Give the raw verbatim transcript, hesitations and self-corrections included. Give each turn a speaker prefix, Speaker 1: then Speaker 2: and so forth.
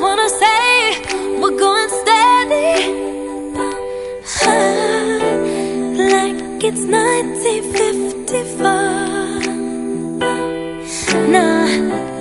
Speaker 1: wanna say we're going steady, like it's nineteen fifty-four. Nah,